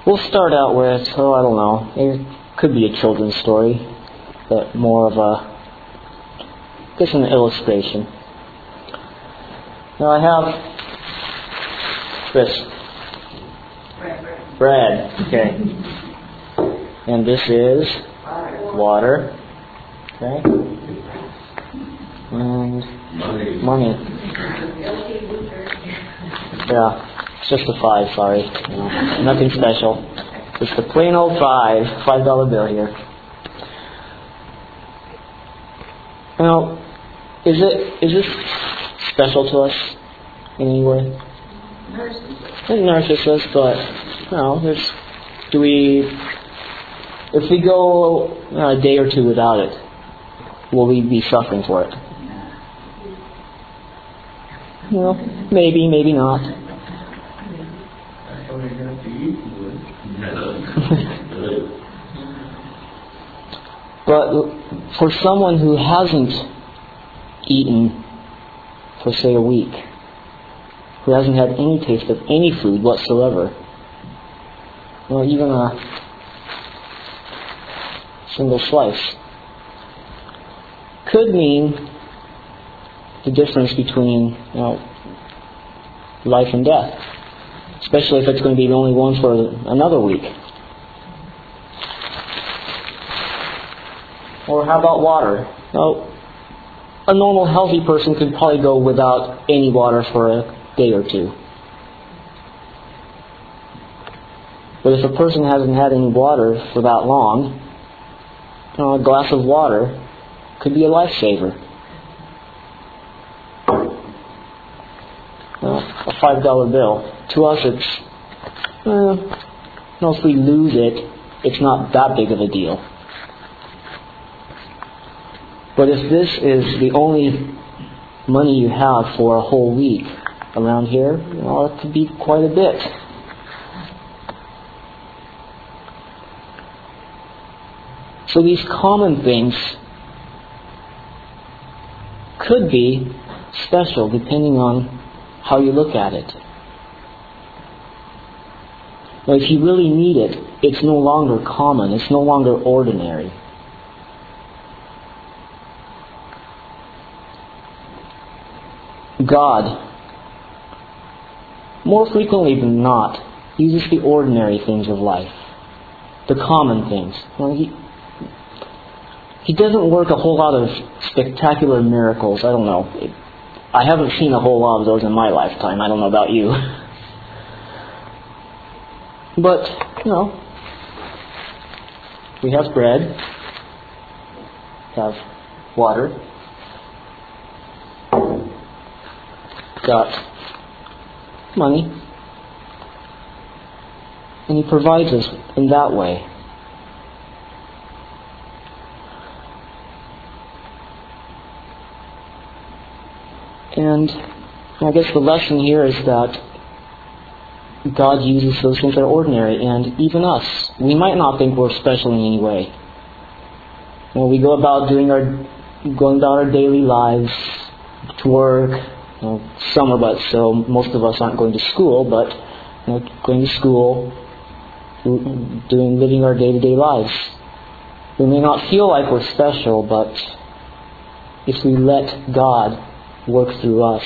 We'll start out with, I don't know, it could be a children's story, but more of just an illustration. Now I have this bread, okay, and this is water, okay, and money. Yeah, it's just a 5, sorry. Nothing special. Just a plain old $5 bill here. Now, is this special to us in any way? It nourishes us, but if we go a day or two without it, will we be suffering for it? Well, maybe, maybe not. But for someone who hasn't eaten for, say, a week, who hasn't had any taste of any food whatsoever, even a single slice, could mean the difference between life and death, especially if it's going to be the only one for another week. Or how about water? Now, a normal healthy person could probably go without any water for a day or two. But if a person hasn't had any water for that long, a glass of water could be a lifesaver. A $5 bill. To us, it's, if we lose it, it's not that big of a deal. But if this is the only money you have for a whole week around here, it could be quite a bit. So these common things could be special depending on how you look at it. Now, if you really need it, it's no longer common. It's no longer ordinary. God, more frequently than not, uses the ordinary things of life, the common things. He doesn't work a whole lot of spectacular miracles. I don't know. I haven't seen a whole lot of those in my lifetime. I don't know about you. But, we have bread, have water, got money, and He provides us in that way. And I guess the lesson here is that God uses those things that are ordinary, and even us, we might not think we're special in any way. We go about going about our daily lives to work. Summer, but so most of us aren't going to school, but going to school, living our day-to-day lives. We may not feel like we're special, but if we let God work through us,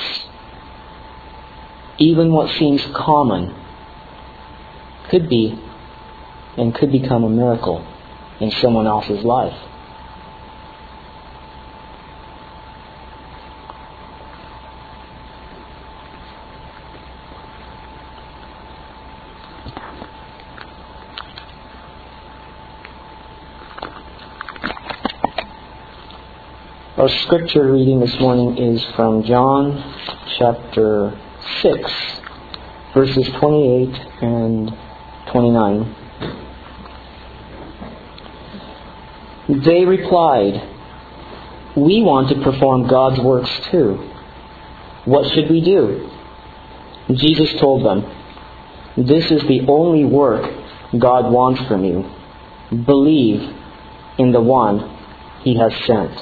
even what seems common could be and could become a miracle in someone else's life. Our scripture reading this morning is from John chapter 6, verses 28 and 29. They replied, "We want to perform God's works too. What should we do?" Jesus told them, "This is the only work God wants from you. Believe in the one He has sent."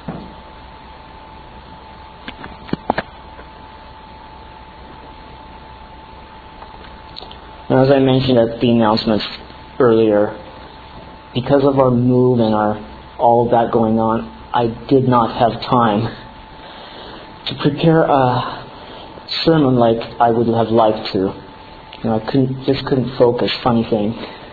And as I mentioned at the announcements earlier, because of our move and all of that going on, I did not have time to prepare a sermon like I would have liked to. I couldn't focus. Funny thing.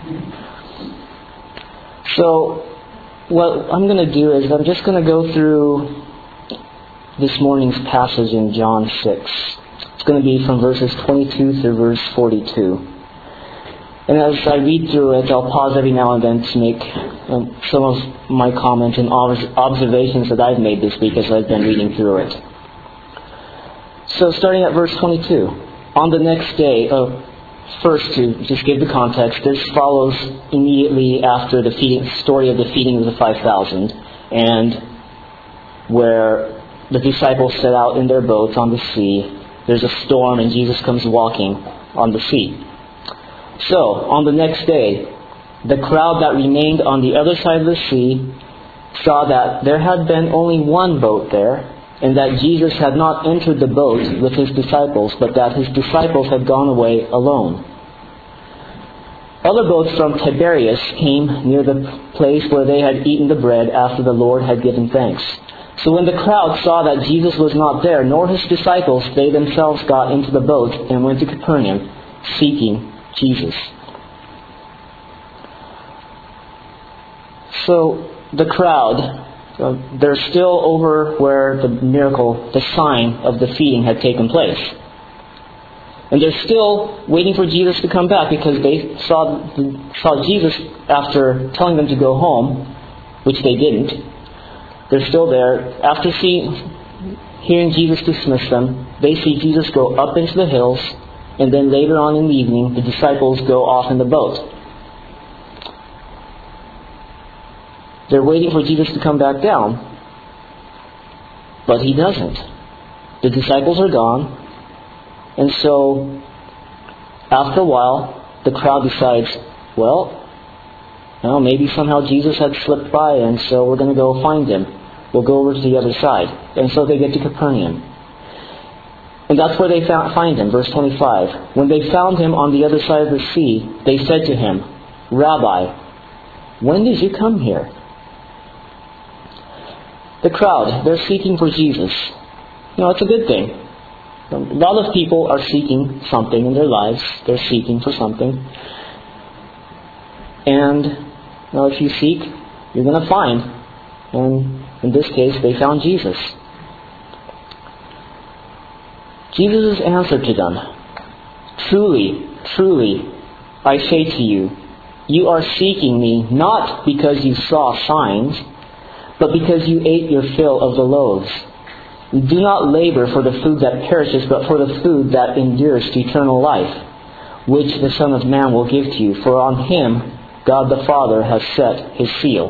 So, what I'm going to do is I'm just going to go through this morning's passage in John 6. It's going to be from verses 22 through verse 42. And as I read through it, I'll pause every now and then to make some of my comments and observations that I've made this week as I've been reading through it. So starting at verse 22. On the next day, first to just give the context, this follows immediately after the story of the feeding of the 5,000, and where the disciples set out in their boats on the sea. There's a storm and Jesus comes walking on the sea. So, on the next day, the crowd that remained on the other side of the sea saw that there had been only one boat there, and that Jesus had not entered the boat with his disciples, but that his disciples had gone away alone. Other boats from Tiberias came near the place where they had eaten the bread after the Lord had given thanks. So when the crowd saw that Jesus was not there, nor his disciples, they themselves got into the boat and went to Capernaum, seeking Jesus. So the crowd, they're still over where the miracle, the sign of the feeding had taken place. And they're still waiting for Jesus to come back because they saw Jesus after telling them to go home, which they didn't. They're still there. After hearing Jesus dismiss them, they see Jesus go up into the hills, and then later on in the evening, the disciples go off in the boat. They're waiting for Jesus to come back down, but he doesn't. The disciples are gone, and so after a while, the crowd decides, well, maybe somehow Jesus had slipped by, and so we're going to go find him. We'll go over to the other side. And so they get to Capernaum. And that's where they find him, verse 25. When they found him on the other side of the sea, they said to him, Rabbi, when did you come here? The crowd, they're seeking for Jesus. It's a good thing. A lot of people are seeking something in their lives. They're seeking for something. And if you seek, you're going to find. And in this case, they found Jesus. Jesus' answer to them, Truly, truly, I say to you, you are seeking me not because you saw signs, but because you ate your fill of the loaves. Do not labor for the food that perishes, but for the food that endures to eternal life, which the Son of Man will give to you. For on him God the Father has set his seal.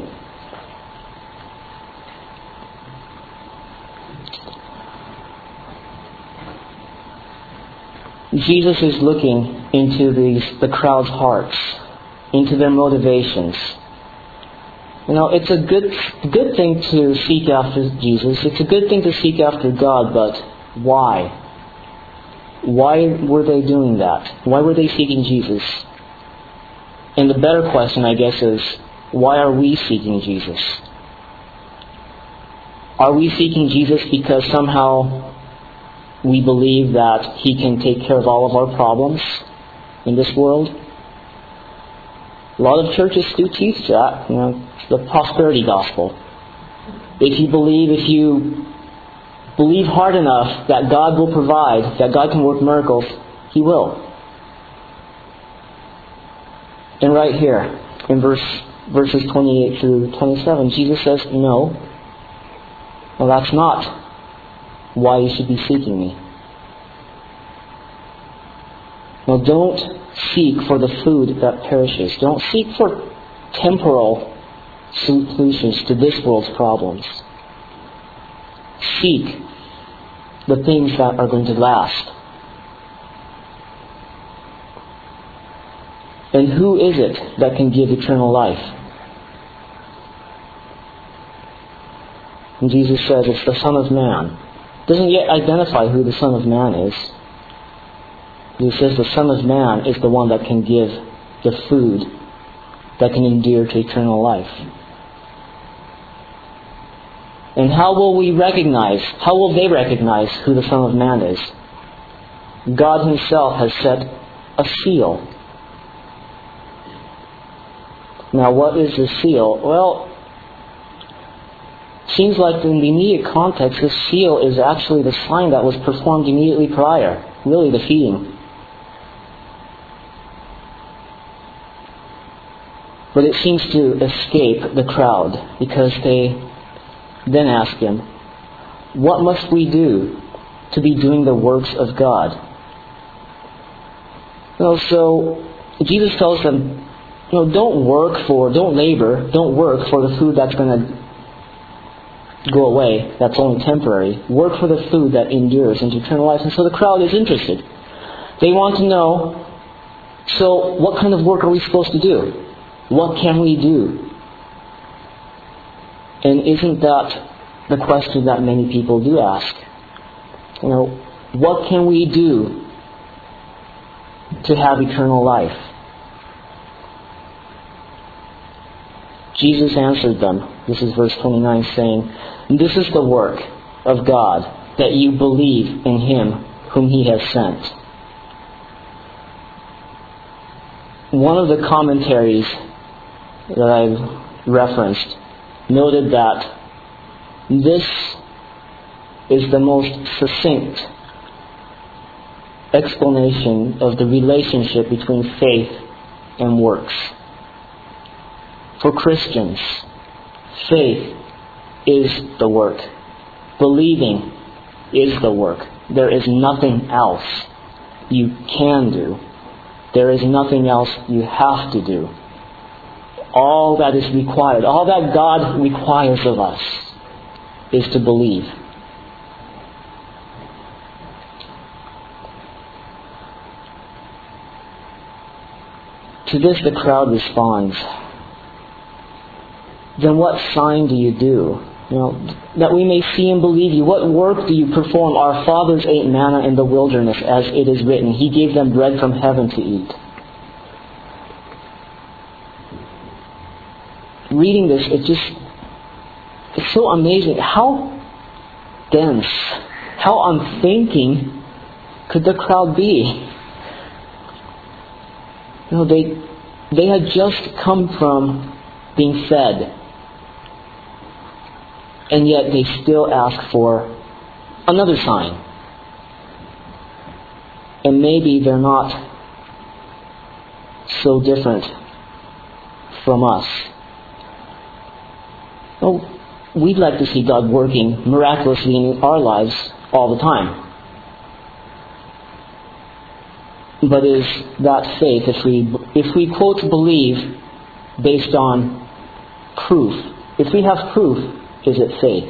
Jesus is looking into the crowd's hearts, into their motivations. It's a good thing to seek after Jesus. It's a good thing to seek after God, but why? Why were they doing that? Why were they seeking Jesus? And the better question, I guess, is why are we seeking Jesus? Are we seeking Jesus because somehow we believe that he can take care of all of our problems in this world? A lot of churches do teach that, the prosperity gospel. If you believe hard enough that God will provide, that God can work miracles, he will. And right here, in verses 28 through 27, Jesus says, no, that's not why you should be seeking me. Now, don't seek for the food that perishes. Don't seek for temporal solutions to this world's problems. Seek the things that are going to last. And who is it that can give eternal life? And Jesus says it's the Son of Man. Doesn't yet identify who the Son of Man is. He says the Son of Man is the one that can give the food that can endure to eternal life. And how will they recognize who the Son of Man is? God Himself has set a seal. Now, what is the seal? Well, it seems like in the immediate context, the seal is actually the sign that was performed immediately prior, really the feeding. But it seems to escape the crowd because they then ask Him, what must we do to be doing the works of God? So Jesus tells them, don't work for the food that's going to go away, that's only temporary. Work for the food that endures into eternal life. And so the crowd is interested. They want to know, so what kind of work are we supposed to do? What can we do? And isn't that the question that many people do ask? What can we do to have eternal life? Jesus answered them, this is verse 29, saying, this is the work of God, that you believe in Him whom He has sent. One of the commentaries that I've referenced noted that this is the most succinct explanation of the relationship between faith and works. For Christians, faith is the work. Believing is the work. There is nothing else you can do. There is nothing else you have to do. All that is required, all that God requires of us is to believe. To this the crowd responds, then what sign do you do? That we may see and believe you. What work do you perform? Our fathers ate manna in the wilderness, as it is written, He gave them bread from heaven to eat. Reading this, it's so amazing. How dense, how unthinking could the crowd be? They had just come from being fed, and yet they still ask for another sign. And maybe they're not so different from us. We'd like to see God working miraculously in our lives all the time. But is that faith, if we quote believe based on proof, if we have proof, is it faith?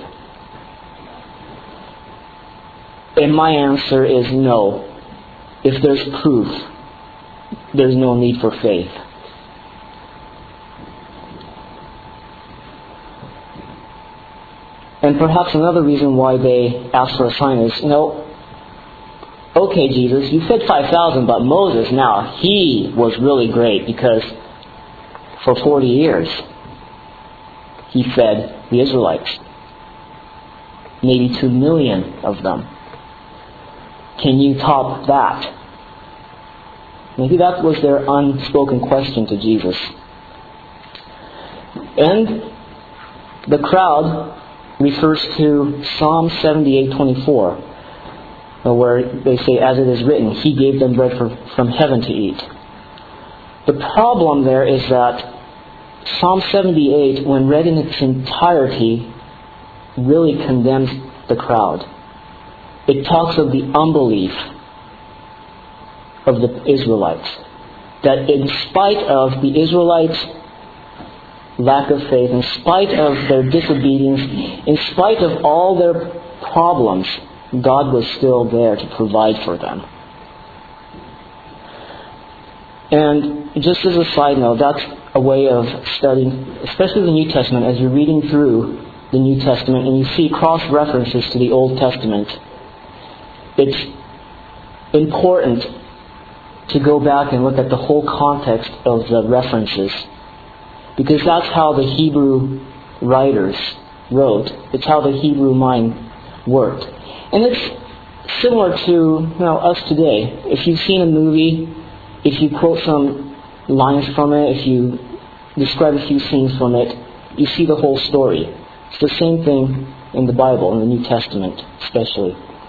And my answer is no. If there's proof, there's no need for faith. And perhaps another reason why they ask for a sign is, okay, Jesus, you fed 5,000, but Moses, now, he was really great because for 40 years he fed the Israelites. Maybe 2 million of them. Can you top that? Maybe that was their unspoken question to Jesus. And the crowd refers to Psalm 78:24, where they say, as it is written, He gave them bread from heaven to eat. The problem there is that Psalm 78, when read in its entirety, really condemns the crowd. It talks of the unbelief of the Israelites. That in spite of the Israelites' lack of faith, in spite of their disobedience, in spite of all their problems, God was still there to provide for them. And just as a side note, that's a way of studying, especially the New Testament, as you're reading through the New Testament and you see cross-references to the Old Testament, it's important to go back and look at the whole context of the references, because that's how the Hebrew writers wrote. It's how the Hebrew mind worked. And it's similar to us today. If you've seen a movie, if you quote some lines from it, if you describe a few scenes from it, you see the whole story. It's the same thing in the Bible, in the New Testament especially.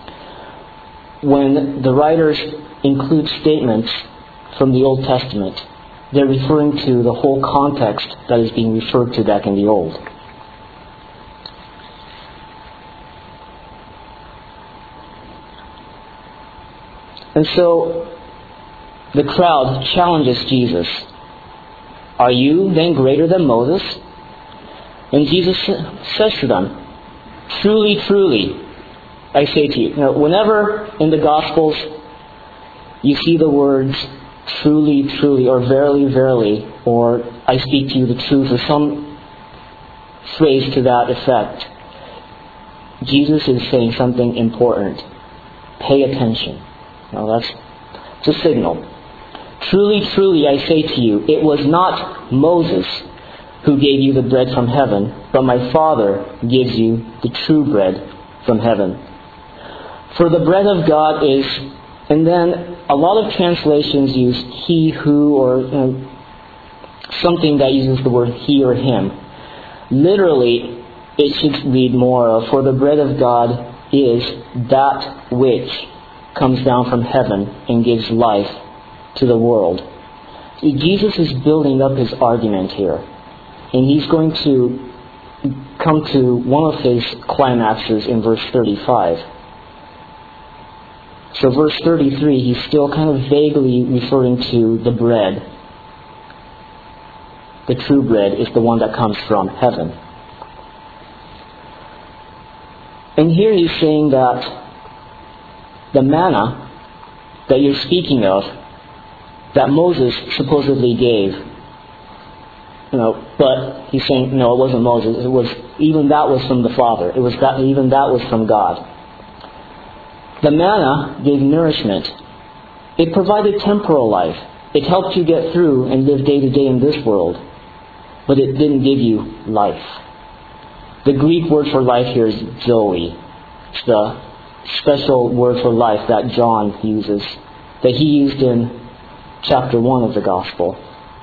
When the writers include statements from the Old Testament, they're referring to the whole context that is being referred to back in the Old. And so the crowd challenges Jesus. Are you then greater than Moses? And Jesus says to them, truly, truly, I say to you. Whenever in the Gospels you see the words truly, truly, or verily, verily, or I speak to you the truth, or some phrase to that effect, Jesus is saying something important. Pay attention. That's a signal. Truly, truly, I say to you, it was not Moses who gave you the bread from heaven, but my Father gives you the true bread from heaven. For the bread of God is, and then a lot of translations use he, who, or something that uses the word he or him. Literally, it should read more of, for the bread of God is that which comes down from heaven and gives life to the world. See, Jesus is building up his argument here. And he's going to come to one of his climaxes in verse 35. So verse 33, he's still kind of vaguely referring to the bread. The true bread is the one that comes from heaven. And here he's saying that the manna that you're speaking of, that Moses supposedly gave, but he's saying, no, it wasn't Moses. It was, even that was from the Father. Even that was from God. The manna gave nourishment. It provided temporal life. It helped you get through and live day to day in this world. But it didn't give you life. The Greek word for life here is zoe. It's the special word for life that John uses, that he used in chapter 1 of the Gospel.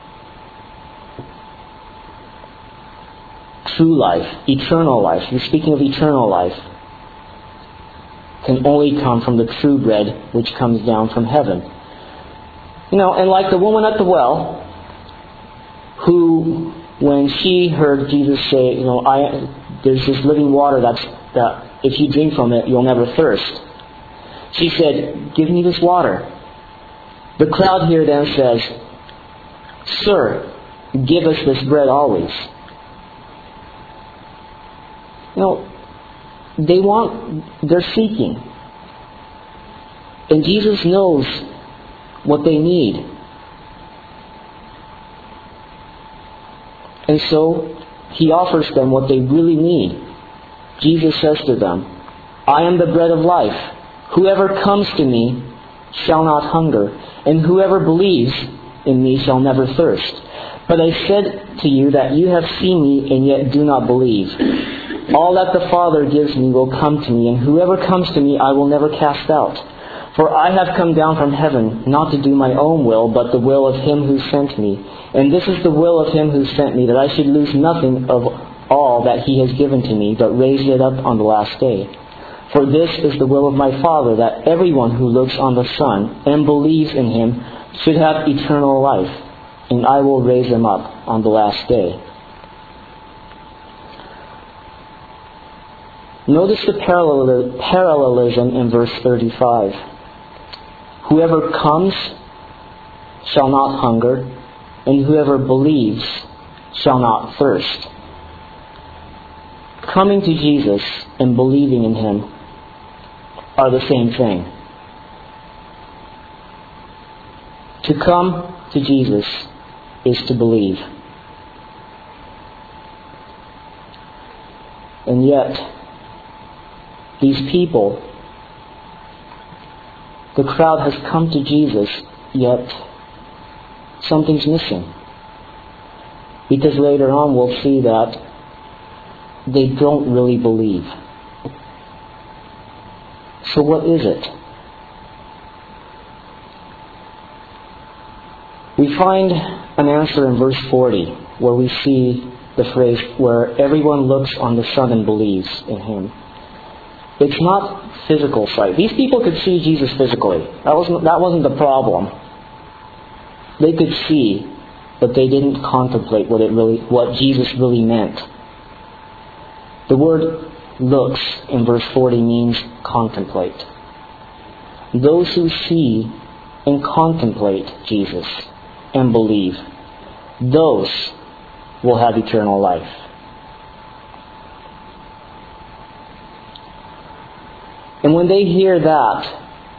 True life, eternal life. You're speaking of eternal life. Can only come from the true bread which comes down from heaven. And like the woman at the well, who, when she heard Jesus say, there's this living water that if you drink from it, you'll never thirst. She said, give me this water. The crowd here then says, Sir, give us this bread always. They're seeking. And Jesus knows what they need. And so he offers them what they really need. Jesus says to them, I am the bread of life. Whoever comes to me shall not hunger, and whoever believes in me shall never thirst. But I said to you that you have seen me and yet do not believe. All that the Father gives me will come to me, and whoever comes to me I will never cast out. For I have come down from heaven, not to do my own will, but the will of him who sent me. And this is the will of him who sent me, that I should lose nothing of all that he has given to me, but raise it up on the last day. For this is the will of my Father, that everyone who looks on the Son and believes in him should have eternal life, and I will raise him up on the last day. Notice the parallelism in verse 35. Whoever comes shall not hunger, and whoever believes shall not thirst. Coming to Jesus and believing in him are the same thing. To come to Jesus is to believe. And yet, these people, the crowd has come to Jesus, yet something's missing. Because later on we'll see that they don't really believe. So what is it? We find an answer in verse 40, where we see the phrase, where everyone looks on the Son and believes in Him. It's not physical sight. These people could see Jesus physically. That wasn't the problem. They could see, but they didn't contemplate what Jesus really meant. The word looks in verse 40 means contemplate. Those who see and contemplate Jesus and believe, those will have eternal life. And when they hear that,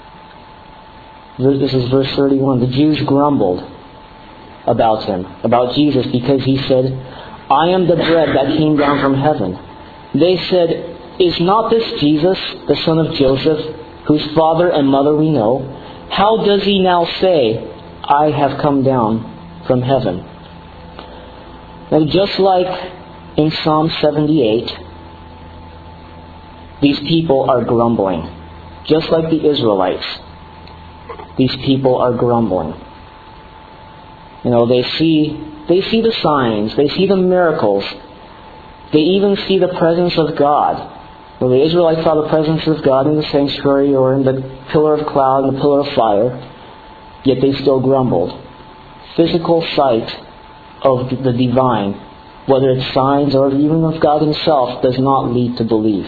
this is verse 31, the Jews grumbled about Him, about Jesus, because He said, I am the bread that came down from heaven. They said, is not this Jesus, the son of Joseph, whose father and mother we know? How does He now say, I have come down from heaven? Now, just like in Psalm 78, these people are grumbling. Just like the Israelites, these people are grumbling. They see the signs, they see the miracles, they even see the presence of God. Well, the Israelites saw the presence of God in the sanctuary or in the pillar of cloud and the pillar of fire, yet they still grumbled. Physical sight of the divine, whether it's signs or even of God Himself, does not lead to belief.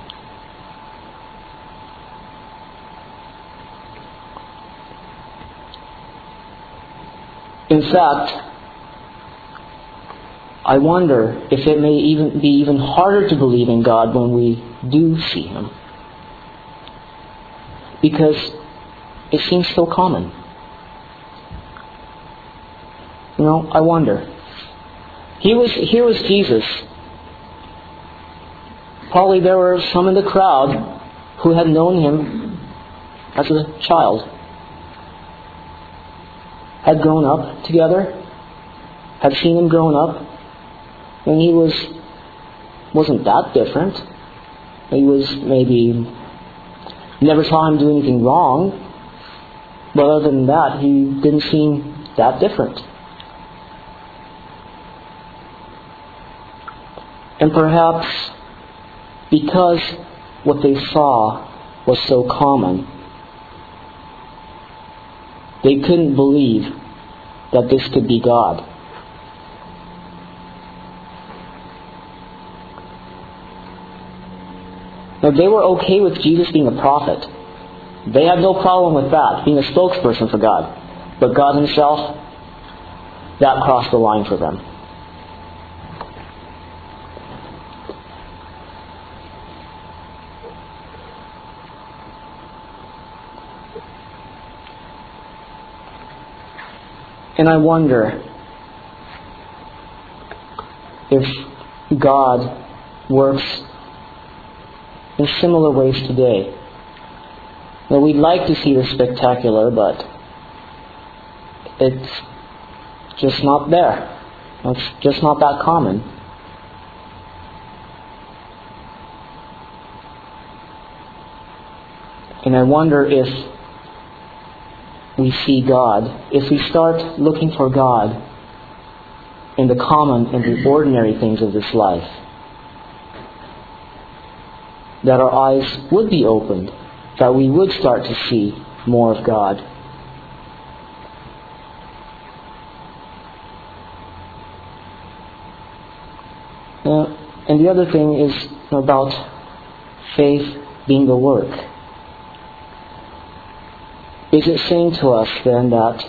In fact, I wonder if it may even be even harder to believe in God when we do see Him. Because it seems so common. I wonder. Here was Jesus. Probably there were some in the crowd who had known Him as a child. Had grown up together. Had seen Him growing up. And He wasn't that different. He was maybe, never saw Him do anything wrong. But other than that, He didn't seem that different. And perhaps because what they saw was so common, they couldn't believe that this could be God. Now, they were okay with Jesus being a prophet. They had no problem with that, being a spokesperson for God. But God Himself, that crossed the line for them. And I wonder if God works in similar ways today. Now, we'd like to see the spectacular, but it's just not there. It's just not that common. And I wonder if we see God, if we start looking for God in the common and the ordinary things of this life, that our eyes would be opened, that we would start to see more of God. And the other thing is about faith being the work. Is it saying to us then that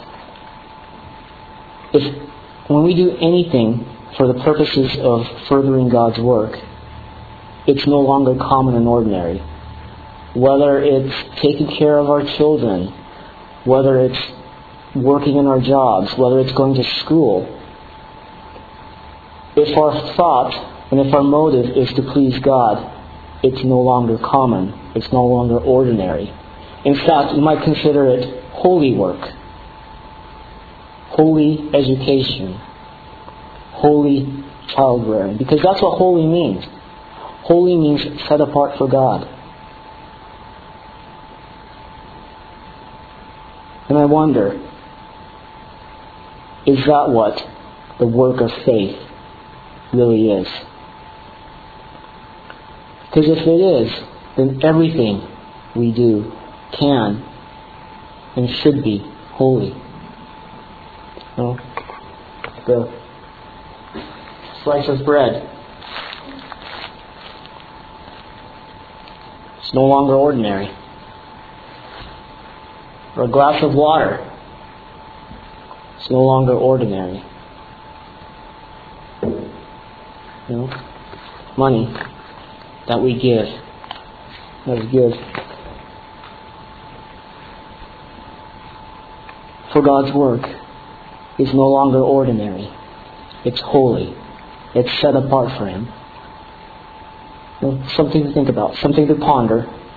when we do anything for the purposes of furthering God's work, it's no longer common and ordinary? Whether it's taking care of our children, whether it's working in our jobs, whether it's going to school, if our thought And if our motive is to please God, it's no longer common. It's no longer ordinary. In fact, you might consider it holy work, holy education, holy child rearing. Because that's what holy means. Holy means set apart for God. And I wonder, is that what the work of faith really is? Because if it is, then everything we do can and should be holy. You know, the slice of bread, it's no longer ordinary. Or a glass of water, it's no longer ordinary. You know, money that we give, for God's work is no longer ordinary. It's holy. It's set apart for Him. You know, something to think about, something to ponder.